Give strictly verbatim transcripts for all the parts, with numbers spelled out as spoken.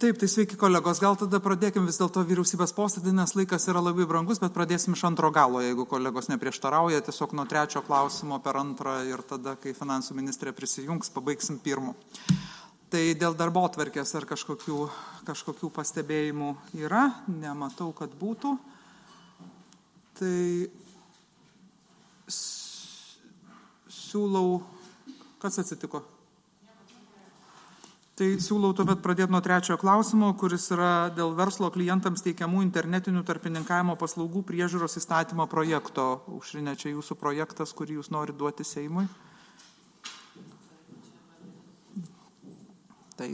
Taip, tai sveiki kolegos, gal tada pradėkim vis dėlto vyriausybės posėdį, nes laikas yra labai brangus, bet pradėsim iš antro galo, jeigu kolegos neprieštarauja, tiesiog nuo trečio klausimo per antrą ir tada, kai finansų ministrė prisijungs, pabaigsim pirmu. Tai dėl darbotvarkės ar kažkokių, kažkokių pastebėjimų yra, nematau, kad būtų. Tai siūlau, kas atsitiko? Tai siūlau tuomet pradėti nuo trečiojo klausimo, kuris yra dėl verslo klientams teikiamų internetinių tarpininkavimo paslaugų priežiūros įstatymo projekto. Aušrinė, čia jūsų projektas, kurį jūs norite duoti Seimui. Tai.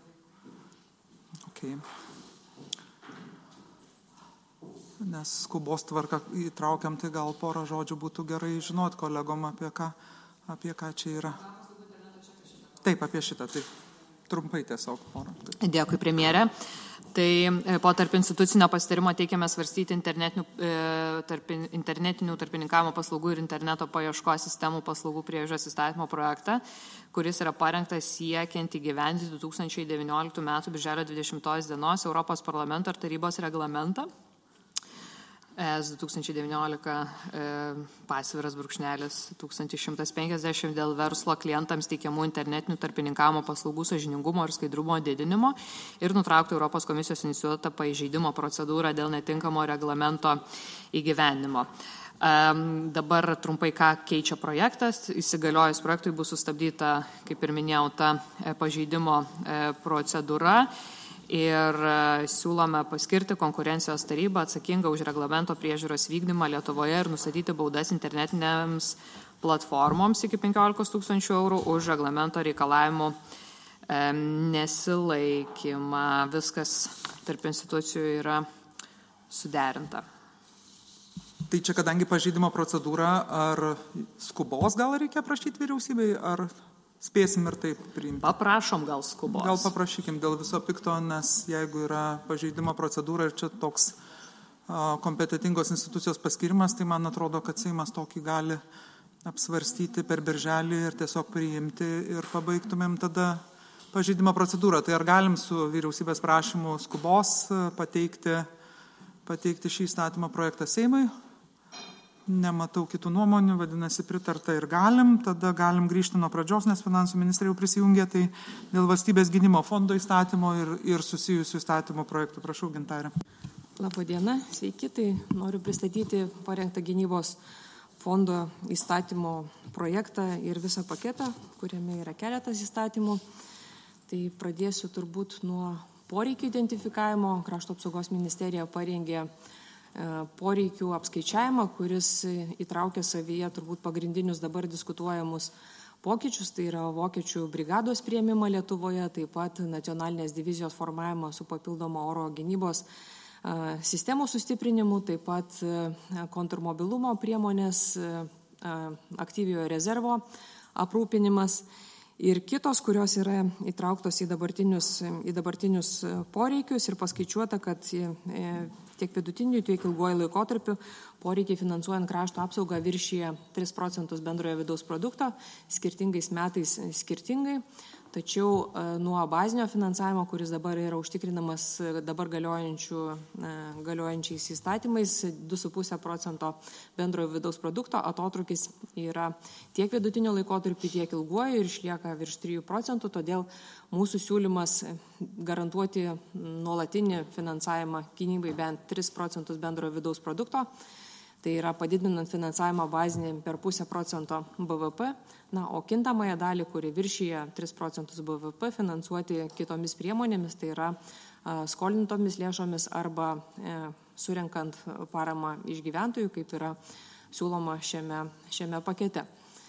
Okay. Nes skubos tvarką įtraukiam, tai gal porą žodžių būtų gerai žinot kolegom, apie ką, apie ką čia yra. Taip, apie šitą, taip. Trumpai tiesiog. Dėkui, premjerė. Tai po tarp institucinio pasitarimo teikiame svarstyti internetinių, tarp, internetinių tarpininkavimo paslaugų ir interneto paieškos sistemų paslaugų priežiūros įstatymo projektą, kuris yra parengtas siekiant įgyvendinti du tūkstančiai devynioliktų metų birželio dvidešimtos dienos Europos parlamento ir tarybos reglamentą E S du tūkstančiai devyniolika e, pasviras brūkšnelis tūkstantis šimtas penkiasdešimt dėl verslo klientams teikiamų internetinių tarpininkavimo paslaugų sąžiningumo ir skaidrumo didinimo ir nutraukti Europos komisijos inicijuotą pažeidimo procedūrą dėl netinkamo reglamento įgyvendinimo. E, dabar trumpai, ką keičia projektas. Įsigaliojus projektui bus sustabdyta, kaip ir minėjau, ta pažeidimo e, procedūra. Ir siūlome paskirti konkurencijos tarybą atsakingą už reglamento priežiūros vykdymą Lietuvoje ir nustatyti baudas internetinėms platformoms iki penkiolikos tūkstančių eurų už reglamento reikalavimų e, nesilaikymą. Viskas tarp institucijų yra suderinta. Tai čia, kadangi pažeidimo procedūra, ar skubos gal reikia prašyti vyriausybei, ar spėsim ir taip priimti? Paprašom gal skubos. Gal paprašykim dėl viso pikto, nes jeigu yra pažeidimo procedūra ir čia toks a, kompetitingos institucijos paskirimas, tai man atrodo, kad Seimas tokį gali apsvarstyti per birželį ir tiesiog priimti ir pabaigtumėm tada pažeidimo procedūrą. Tai ar galim su vyriausybės prašymu skubos pateikti, pateikti šį įstatymo projektą Seimui? Nematau kitų nuomonių, vadinasi pritarta ir galim. Tada galim grįžti nuo pradžios, nes finansų ministrė jau prisijungė, tai dėl valstybės gynimo fondo įstatymo ir, ir susijusių įstatymo projektų. Prašau, Gintarė. Labadiena, sveiki. Tai noriu pristatyti parengtą gynybos fondo įstatymo projektą ir visą paketą, kuriame yra keletas įstatymų. Tai pradėsiu turbūt nuo poreikių identifikavimo. Krašto apsaugos ministerija parengė poreikių apskaičiavimą, kuris įtraukia savyje turbūt pagrindinius dabar diskutuojamus pokyčius, tai yra vokiečių brigados priėmimą Lietuvoje, taip pat nacionalinės divizijos formavimą su papildoma oro gynybos sistemų sustiprinimu, taip pat kontrmobilumo priemonės, aktyviojo rezervo aprūpinimas ir kitos, kurios yra įtrauktos į dabartinius, į dabartinius poreikius ir paskaičiuota, kad tiek vidutiniu, tiek ilguoju laikotarpiu poreikiai finansuojant krašto apsaugą viršyje tris procentus bendrojo vidaus produkto, skirtingais metais skirtingai. Tačiau nuo bazinio finansavimo, kuris dabar yra užtikrinamas dabar galiojančiais įstatymais, du su puse procento bendrojo vidaus produkto, atotrukis yra tiek vidutinio laikotarpį, tiek ilguoju ir išlieka virš trijų procentų, todėl mūsų siūlymas garantuoti nuolatinį finansavimą gynybai bent tris procentus bendrojo vidaus produkto. Tai yra padidinant finansavimą bazinį per pusę procento B V P, na, o kintamąją dalį, kuri viršyje tris procentus B V P, finansuoti kitomis priemonėmis, tai yra a, skolintomis lėšomis arba e, surenkant paramą iš gyventojų, kaip yra siūloma šiame, šiame pakete.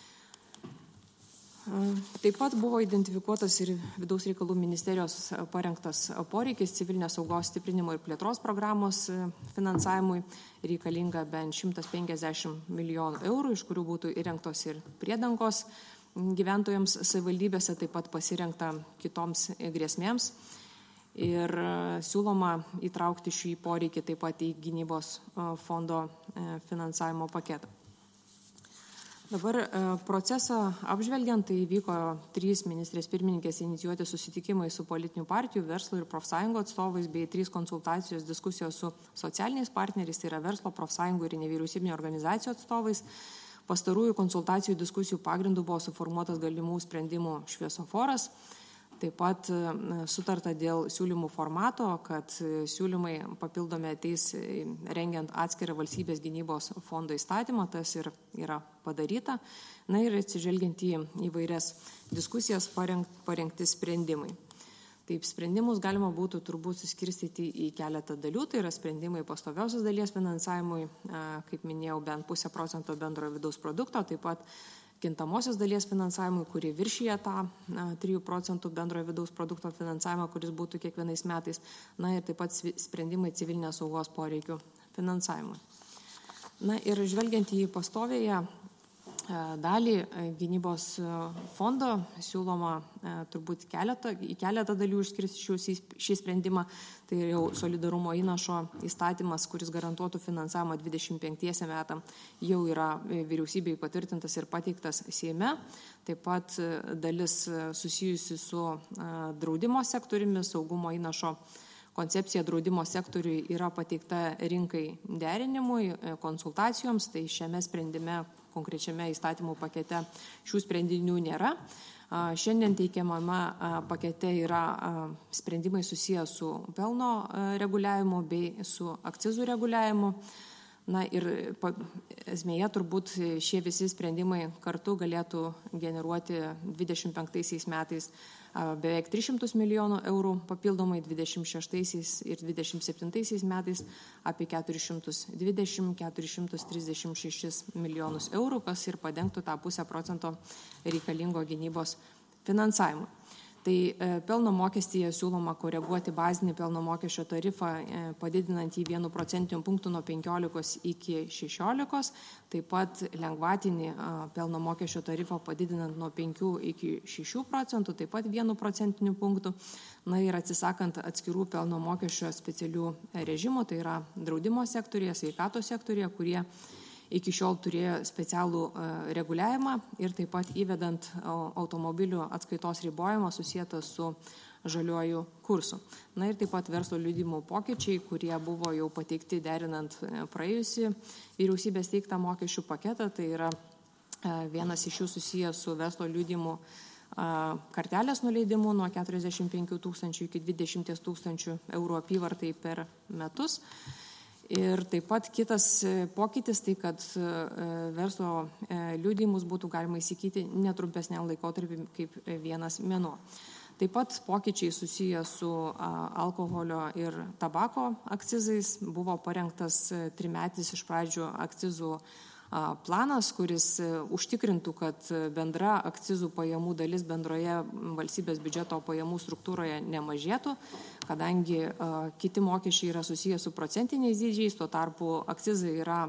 Taip pat buvo identifikuotas ir Vidaus reikalų ministerijos parengtas poreikis civilinės saugos stiprinimo ir plėtros programos finansavimui, reikalinga bent šimtas penkiasdešimt milijonų eurų, iš kurių būtų įrengtos ir priedangos gyventojams savivaldybėse, taip pat pasirengta kitoms grėsmėms. Ir siūloma įtraukti šį poreikį taip pat į gynybos fondo finansavimo paketą. Dabar procesą apžvelgiant, tai vyko trys ministrės pirmininkės inicijuoti susitikimai su politinių partijų, verslo ir profsąjungų atstovais, bei trys konsultacijos diskusijos su socialiniais partneriais, tai yra verslo, profsąjungų ir nevyriausybinio organizacijų atstovais. Pastarųjų konsultacijų diskusijų pagrindų buvo suformuotas galimų sprendimų šviesoforas. Taip pat sutarta dėl siūlymų formato, kad siūlymai papildomi ateis rengiant atskirą valstybės gynybos fondo įstatymą, tas ir yra padaryta. Na ir atsižvelgiant į įvairias diskusijas parengti sprendimai. Taip, sprendimus galima būtų turbūt suskirstyti į keletą dalių, tai yra sprendimai pastoviausios dalies finansavimui, kaip minėjau, bent pusę procento bendrojo vidaus produkto, taip pat kintamosios dalies finansavimui, kuri viršyje tą trijų procentų bendrojo vidaus produkto finansavimą, kuris būtų kiekvienais metais, na ir taip pat sprendimai civilinės saugos poreikių finansavimui. Na ir žvelgiant į pastovėje dalį gynybos fondo siūloma turbūt keletą, į keletą dalių išskirsti šį sprendimą. Tai jau solidarumo įnašo įstatymas, kuris garantuotų finansavimą dvidešimt penktiem metam, jau yra vyriausybei patvirtintas ir pateiktas Seime. Taip pat dalis susijusi su draudimo sektoriumi, saugumo įnašo koncepcija draudimo sektoriui yra pateikta rinkai derinimui, konsultacijoms, tai šiame sprendime, konkrečiame įstatymų pakete šių sprendinių nėra. Šiandien teikiamame pakete yra sprendimai susiję su pelno reguliavimu bei su akcizų reguliavimu. Na ir esmėje turbūt šie visi sprendimai kartu galėtų generuoti dvidešimt penktaisiais metais beveik tris šimtus milijonų eurų, papildomai dvidešimt šeštaisiais ir dvidešimt septintaisiais metais apie keturis šimtus dvidešimt iki keturių šimtų trisdešimt šešis milijonus eurų, kas ir padengtų tą pusę procento reikalingo gynybos finansavimo. Tai pelno mokestyje siūloma koreguoti bazinį pelno mokesčio tarifą, padidinant jį vienu procentiniu punktu nuo penkiolikos iki šešiolikos, taip pat lengvatinį pelno mokesčio tarifą padidinant nuo penkių iki šešių procentų, taip pat vienu procentiniu punktu. Na ir atsisakant atskirų pelno mokesčio specialių režimų, tai yra draudimo sektorija, sveikatos sektorija, kurie iki šiol turėjo specialų reguliavimą ir taip pat įvedant automobilių atskaitos ribojimą susijęta su žaliuoju kursu. Na ir taip pat verslo liudijimų pokyčiai, kurie buvo jau pateikti derinant praėjusį vyriausybės teiktą mokesčių paketą, tai yra vienas iš jų susijęs su verslo liudijimų kartelės nuleidimu nuo keturiasdešimt penkių tūkstančių iki dvidešimt tūkstančių eurų apyvartai per metus. Ir taip pat kitas pokytis, tai kad verslo liudijimus būtų galima įsigyti netrumpesniam laikotarpiu kaip vienas mėnuo. Taip pat pokyčiai susiję su alkoholio ir tabako akcizais. Buvo parengtas trimetis iš pradžių akcizų planas, kuris užtikrintų, kad bendra akcizų pajamų dalis bendroje valstybės biudžeto pajamų struktūroje nemažėtų, kadangi kiti mokesčiai yra susiję su procentiniais dydžiais, tuo tarpu akcizai yra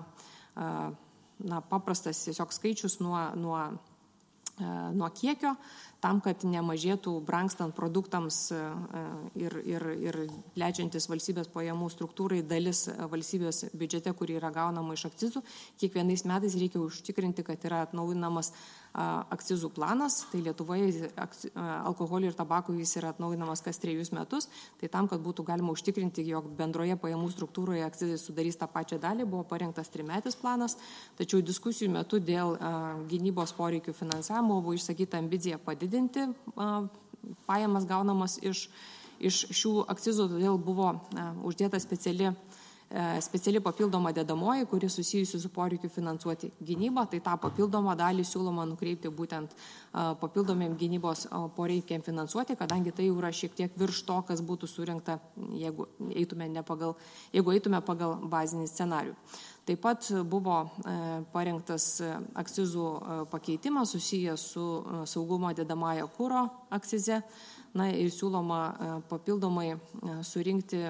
na, paprastas tiesiog skaičius nuo, nuo, nuo kiekio, tam, kad nemažėtų brangstant produktams ir, ir, ir plečiantis valstybės pajamų struktūrai dalis valstybės biudžete, kuri yra gaunama iš akcizų. Kiekvienais metais reikia užtikrinti, kad yra atnaujinamas akcizų planas, tai Lietuvoje alkoholiui ir tabakui jis yra atnaujinamas kas trejus metus, tai tam, kad būtų galima užtikrinti, jog bendroje pajamų struktūroje akcizai sudarys tą pačią dalį, buvo parengtas trimetis planas, tačiau diskusijų metu dėl gynybos poreikių finansavimo buvo išsakyta ambicija padidinti pajamas gaunamas iš, iš šių akcizų, todėl buvo uždėta speciali speciali papildoma dedamoji, kuri susijusi su poreikiu finansuoti gynybą, tai tą papildomą dalį siūloma nukreipti būtent papildomiem gynybos poreikiam finansuoti, kadangi tai jau yra šiek tiek virš to, kas būtų surinkta, jeigu eitume, ne pagal, jeigu eitume pagal bazinį scenarių. Taip pat buvo parengtas akcizų pakeitimas susijęs su saugumo dedamąja kuro akcize, na ir siūloma papildomai surinkti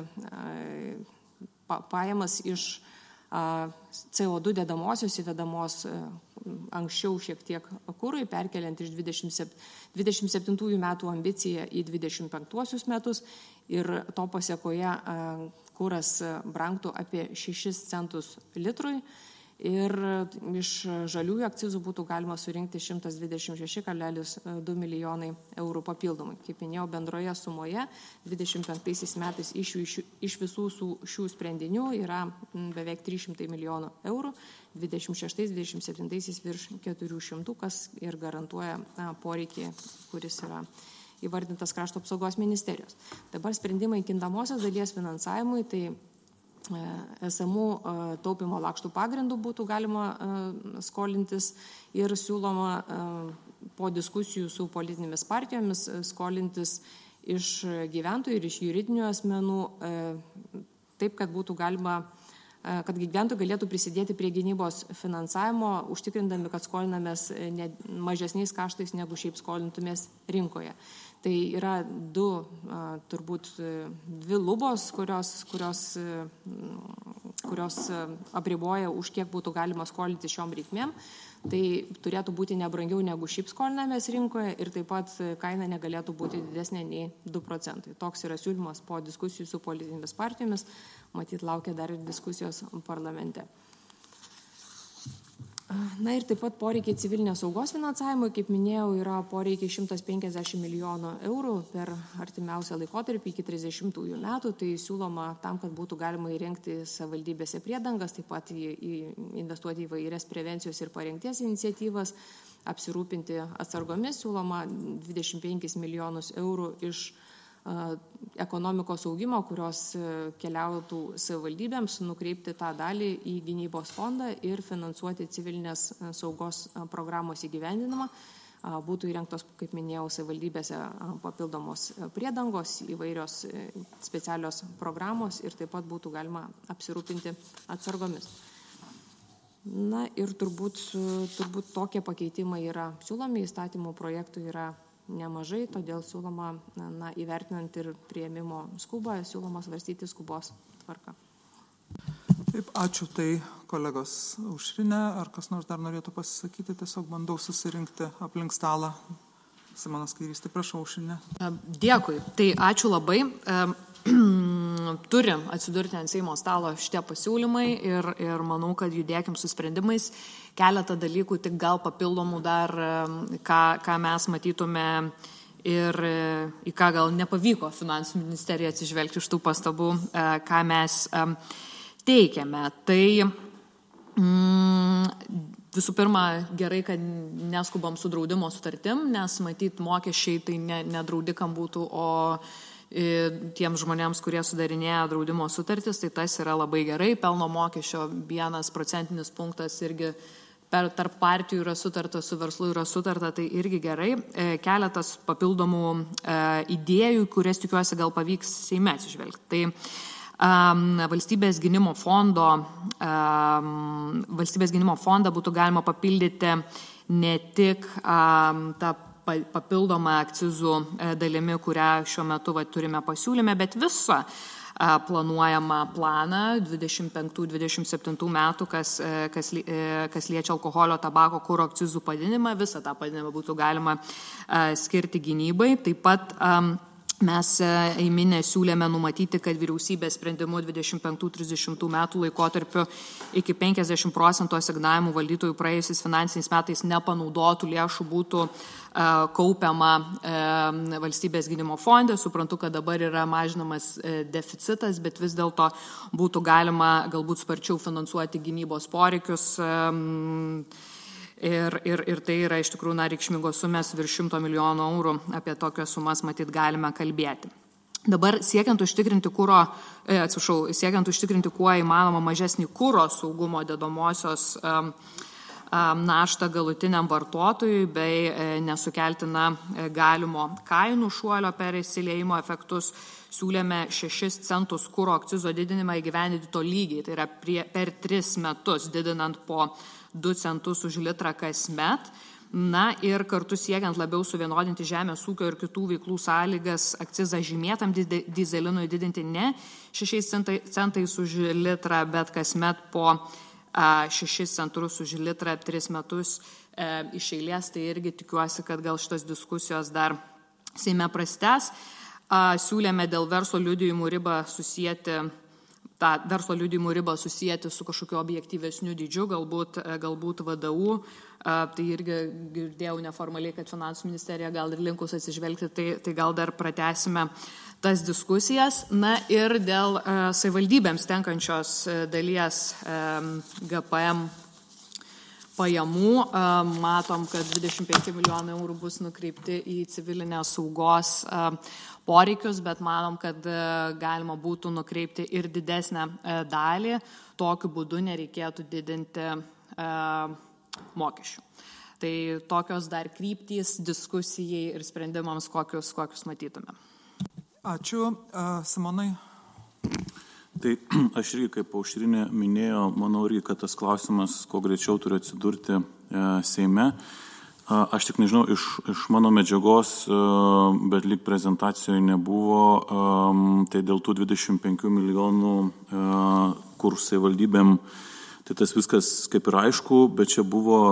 pajamas iš C O du dedamosios įvedamos anksčiau šiek tiek kurui, perkeliant iš dvidešimt septintųjų metų ambiciją į dvidešimt penktuosius metus ir to pasiekoje kuras brangtų apie šešis centus litrui ir iš žaliųjų akcizų būtų galima surinkti šimtas dvidešimt šeši kablelis du milijonai eurų papildomai. Kaip minėjau, bendroje sumoje dvidešimt penktaisiais metais iš, iš, iš visų šių sprendinių yra beveik trys šimtai milijonų eurų, dvidešimt šeštais dvidešimt septintaisiais virš keturių šimtų, kas ir garantuoja poreikį, kuris yra įvardintas Krašto apsaugos ministerijos. Dabar sprendimai kintamosios dalies finansavimui, tai esamų taupimo lakštų pagrindų būtų galima skolintis ir siūloma po diskusijų su politinėmis partijomis skolintis iš gyventojų ir iš juridinių asmenų taip, kad būtų galima, kad gyventojai galėtų prisidėti prie gynybos finansavimo, užtikrindami, kad skolinamės mažesniais kaštais, negu šiaip skolintumės rinkoje. Tai yra du, turbūt dvi lubos, kurios, kurios, kurios apriboja, už kiek būtų galima skolinti šiom reikmėm. Tai turėtų būti nebrangiau negu šiaip skolinamės rinkoje ir taip pat kaina negalėtų būti didesnė nei du procentai. Toks yra siūlymas po diskusijų su politinėmis partijomis. Matyt, laukia dar ir diskusijos parlamente. Na ir taip pat poreikiai civilinės saugos finansavimui, kaip minėjau, yra poreikiai šimtas penkiasdešimt milijonų eurų per artimiausią laikotarpį iki trisdešimtųjų metų. Tai siūloma tam, kad būtų galima įrengti savivaldybėse priedangas, taip pat į, į investuoti į vairias prevencijos ir parengties iniciatyvas, apsirūpinti atsargomis, siūloma dvidešimt penkis milijonus eurų iš ekonomikos augimo, kurios keliautų savivaldybėms, nukreipti tą dalį į gynybos fondą ir finansuoti civilinės saugos programos įgyvendinimą. Būtų įrengtos, kaip minėjau, savivaldybėse papildomos priedangos, įvairios specialios programos ir taip pat būtų galima apsirūpinti atsargomis. Na ir turbūt, turbūt tokie pakeitimai yra siūlomi, įstatymų projektų yra nemažai, todėl siūloma, na, įvertinant ir priėmimo skubą, siūloma svarstyti skubos tvarką. Taip, ačiū tai kolegos Aušrinė. Ar kas nors dar norėtų pasisakyti? Tiesiog bandau susirinkti aplink stalą. Simonas Kairys, tai prašau, Aušrinė. Dėkui. Tai ačiū labai. Turim atsidurti ant Seimo stalo šitie pasiūlymai ir, ir manau, kad judėkim su sprendimais. Keletą dalykų, tik gal papildomų dar, ką, ką mes matytume ir į ką gal nepavyko Finansų ministerija atsižvelgti iš tų pastabų, ką mes teikiame. Tai mm, visų pirma, gerai, kad neskubam su draudimo sutartim, nes matyt mokesčiai tai ne, ne draudikam būtų, o tiems žmonėms, kurie sudarinėja draudimo sutartis, tai tas yra labai gerai. Pelno mokesčio vienas procentinis punktas irgi per, tarp partijų yra sutarta, su verslu yra sutarta, tai irgi gerai. Keletas papildomų idėjų, kurias tikiuosi gal pavyks Seime atsižvelgti. Tai um, valstybės gynimo fondo, um, valstybės gynimo fondą būtų galima papildyti ne tik um, tą papildomą akcizų dalimi, kurią šiuo metu va, turime pasiūlyme, bet visą planuojamą planą dvidešimt penktų dvidešimt septintų metų, kas, kas, kas liečia alkoholio, tabako, kuro akcizų padidinimą, visą tą padidinimą būtų galima skirti gynybai. Taip pat mes eiminę siūlėme numatyti, kad vyriausybės sprendimu dvidešimt penktų trisdešimtų metų laikotarpiu iki penkiasdešimt procentų asignavimų valdytojų praėjusiais finansiniais metais nepanaudotų lėšų būtų uh, kaupiama uh, valstybės gynimo fonde. Suprantu, kad dabar yra mažinamas uh, deficitas, bet vis dėlto būtų galima galbūt sparčiau finansuoti gynybos poreikius. Um, Ir, ir, ir tai yra iš tikrųjų na, reikšmingos sumos virš šimto milijonų eurų, apie tokias sumas matyt galime kalbėti. Dabar siekiant užtikrinti kuro, e, atsiprašau, siekiant užtikrinti kuo įmanoma mažesnį kuro saugumo dedamosios um, um, naštą galutiniam vartotojui bei e, nesukeltina e, galimo kainų šuolio per įsiliejimo efektus, siūlėme šešis centus kuro akcizo didinimą įgyvendinti to lygiai, tai yra prie, per tris metus didinant po du centus už litrą kasmet. Na ir kartu siekiant labiau suvienodinti žemės ūkio ir kitų veiklų sąlygas, akcizą žymėtam dyzelinui didinti ne šešiais centais už litrą, bet kasmet po šešis centus už litrą tris metus e, iš eilės. Tai irgi tikiuosi, kad gal šitos diskusijos dar Seime prastęs. Siūlėme dėl verslo liudijimų ribą susijęti tą verslo liudijimų ribą susijęti su kažkokiu objektyvesniu dydžiu, galbūt, galbūt V D U. Tai irgi girdėjau neformaliai, kad finansų ministerija gal ir linkus atsižvelgti, tai, tai gal dar pratęsime tas diskusijas. Na ir dėl savivaldybėms tenkančios dalies G P M pajamų, matom, kad dvidešimt penki milijonai eurų bus nukreipti į civilinės saugos poreikius, bet manom, kad galima būtų nukreipti ir didesnę dalį. Tokiu būdu nereikėtų didinti mokesčių. Tai tokios dar kryptys diskusijai ir sprendimams, kokius, kokius matytume. Ačiū. Simonai. Tai aš irgi, kaip Aušrinė minėjo, manau irgi, kad tas klausimas kuo greičiau turi atsidurti e, Seime. A, aš tik nežinau, iš, iš mano medžiagos, e, bet lyg prezentacijoje nebuvo, e, tai dėl tų dvidešimt penkių milijonų, e, kur savivaldybėm, tai tas viskas kaip ir aišku, bet čia buvo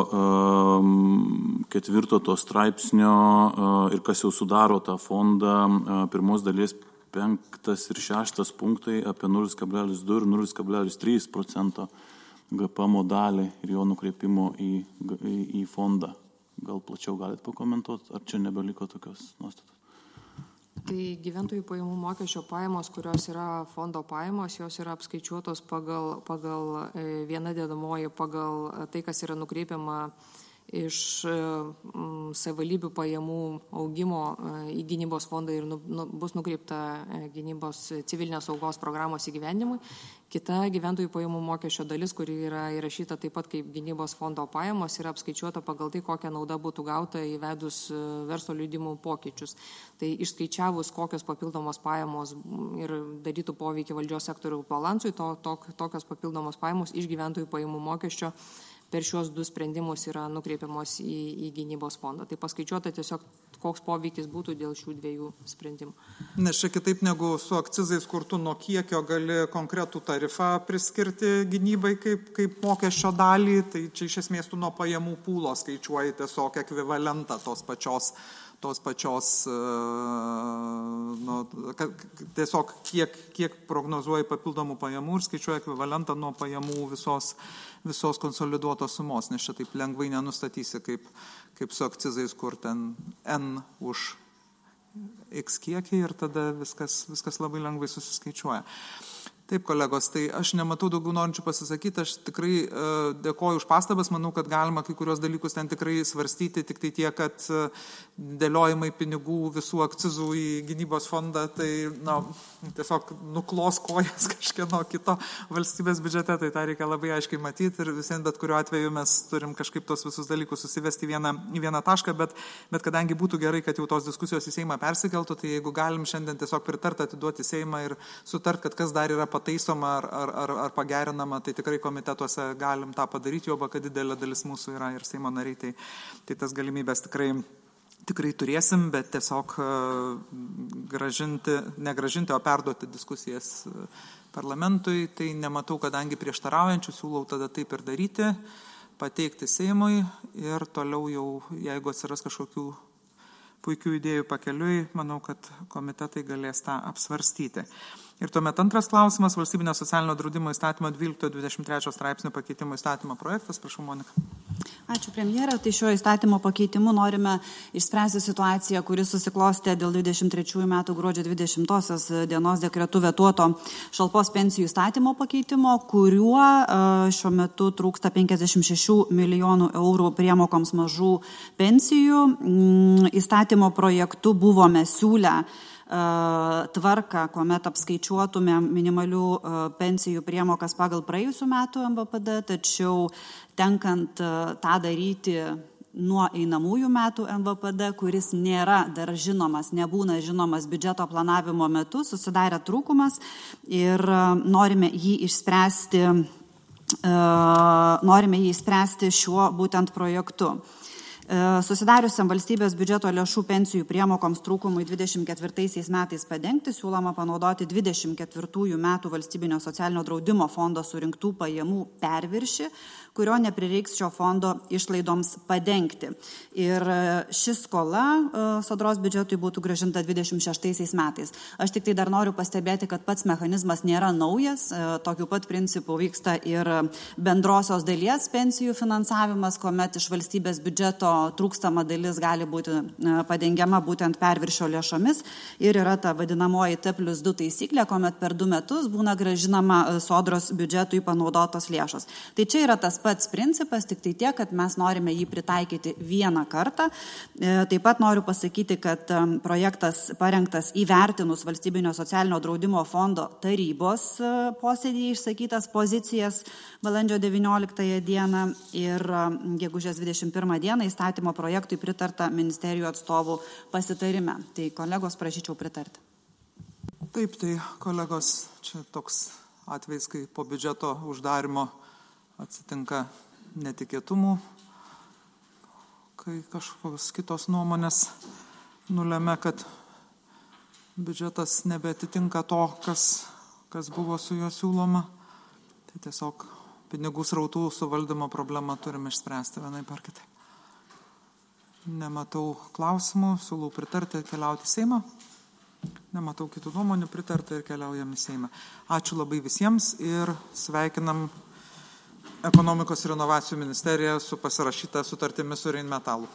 e, ketvirto to straipsnio e, ir kas jau sudaro tą fondą, e, pirmos dalies penktas ir šeštas punktai apie nulis kablelis du ir nulis kablelis trys procento G P M dalį ir jo nukreipimo į, į, į fondą. Gal plačiau galit pakomentuoti, ar čia nebeliko tokios nuostatos? Tai gyventojų pajamų mokesčio pajamos, kurios yra fondo pajamos, jos yra apskaičiuotos pagal, pagal vieną dedamoji, pagal tai, kas yra nukreipiama iš savivaldybių pajamų augimo į gynybos fondą ir nu, nu, bus nukreipta gynybos civilinės saugos programos įgyvendimui. Kita gyventojų pajamų mokesčio dalis, kuri yra įrašyta taip pat kaip gynybos fondo pajamos, yra apskaičiuota pagal tai, kokia nauda būtų gauta įvedus verslo liudijimų pokyčius. Tai išskaičiavus, kokios papildomos pajamos ir darytų poveikį valdžios sektorių balansui, to, to, tokios papildomos pajamos iš gyventojų pajamų mokesčio per šios du sprendimus yra nukreipiamos į, į gynybos fondą. Tai paskaičiuota tiesiog, koks poveikis būtų dėl šių dviejų sprendimų. Nes čia kitaip negu su akcizais, kur tu nuo kiekio gali konkretų tarifą priskirti gynybai kaip, kaip mokesčio dalį, tai čia iš esmės tu nuo pajamų pūlo skaičiuoji tiesiog ekvivalentą tos pačios tos pačios, nu, tiesiog kiek, kiek prognozuoja papildomų pajamų ir skaičiuoja ekvivalentą nuo pajamų visos, visos konsoliduotos sumos, nes čia taip lengvai nenustatysi kaip, kaip su akcizais, kur ten N už X kiekį ir tada viskas, viskas labai lengvai susiskaičiuoja. Taip, kolegos, tai aš nematau daugiau norinčių pasisakyti, aš tikrai e, dėkoju už pastabas, manau, kad galima kai kurios dalykus ten tikrai svarstyti, tik tai tie, kad e, dėliojimai pinigų visų akcizų į gynybos fondą, tai na, tiesiog nuklos kojas kažkieno kito valstybės biudžete, tai tą reikia labai aiškiai matyti ir visiems bet kuriuo atveju mes turim kažkaip tos visus dalykus susivesti į vieną, į vieną tašką, bet, bet kadangi būtų gerai, kad jau tos diskusijos į Seimą persikeltų, tai jeigu galim šiandien tiesiog pritarti atiduoti Seimą ir sutart, kad kas dar yra pataisoma ar, ar, ar, ar pagerinama, tai tikrai komitetuose galim tą padaryti, jo kad didelė dalis mūsų yra ir Seimo nariai, tai, tai tas galimybės tikrai, tikrai turėsim, bet tiesiog gražinti, negražinti, o perduoti diskusijas parlamentui, tai nematau, kadangi prieštaraujančių, siūlau tada taip ir daryti, pateikti Seimui ir toliau jau, jeigu atsiras kažkokių puikių idėjų pakeliui, manau, kad komitetai galės tą apsvarstyti. Ir tuomet antras klausimas, valstybinio socialinio draudimo įstatymo dvylikto dvidešimt trečio straipsnio pakeitimo įstatymo projektas. Prašau, Monika. Ačiū, premjera. Tai šio įstatymo pakeitimu norime išspręsti situaciją, kuris susiklostė dėl dvidešimt trečiųjų metų gruodžio dvidešimtosios dienos dekretu vetuoto šalpos pensijų įstatymo pakeitimo, kuriuo šiuo metu trūksta penkiasdešimt šešių milijonų eurų priemokoms mažų pensijų. Įstatymo projektu buvome siūlę tvarką, kuomet apskaičiuotume minimalių pensijų priemokas pagal praėjusių metų M V P D, tačiau tenkant tą daryti nuo einamųjų metų M V P D, kuris nėra dar žinomas, nebūna žinomas biudžeto planavimo metu, susidarė trūkumas ir norime jį išspręsti, norime jį išspręsti šiuo būtent projektu. Susidariusiam valstybės biudžeto lėšų pensijų priemokoms trūkumui dvidešimt ketvirtaisiais metais padengti siūloma panaudoti dvidešimt ketvirtųjų metų valstybinio socialinio draudimo fondo surinktų pajamų perviršį, kurio neprireiks šio fondo išlaidoms padengti. Ir ši skola Sodros biudžetui būtų grąžinta dvidešimt šeštaisiais metais. Aš tik tai dar noriu pastebėti, kad pats mechanizmas nėra naujas. Tokiu pat principu vyksta ir bendrosios dalies pensijų finansavimas, kuomet iš valstybės biudžeto trūkstama dalis gali būti padengiama būtent perviršio lėšomis. Ir yra ta vadinamoji T plus du taisyklė, kuomet per du metus būna grąžinama Sodros biudžetui panaudotos lėšos. Tai čia yra tas pats principas, tik tai tiek, kad mes norime jį pritaikyti vieną kartą. Taip pat noriu pasakyti, kad projektas parengtas įvertinus Valstybinio socialinio draudimo fondo tarybos posėdėje išsakytas pozicijas balandžio devynioliktąją dieną ir gegužės dvidešimt pirmą dieną įstatymo projektui pritarta ministerijų atstovų pasitarime. Tai kolegos, prašyčiau pritarti. Taip, tai kolegos, čia toks atvejs, kai po biudžeto uždarimo atsitinka netikėtumų, kai kažkokios kitos nuomonės nulėmė, kad biudžetas nebeatitinka to, kas, kas buvo su juo siūloma. Tai tiesiog pinigų srautų suvaldymo problemą turime išspręsti vienai par kitai. Nematau klausimų, siūlau pritarti ir keliauti į Seimą. Nematau kitų nuomonių, pritarti ir keliaujam į Seimą. Ačiū labai visiems ir sveikinam Ekonomikos ir inovacijų ministerija su pasirašyta sutartimi su Rheinmetallu.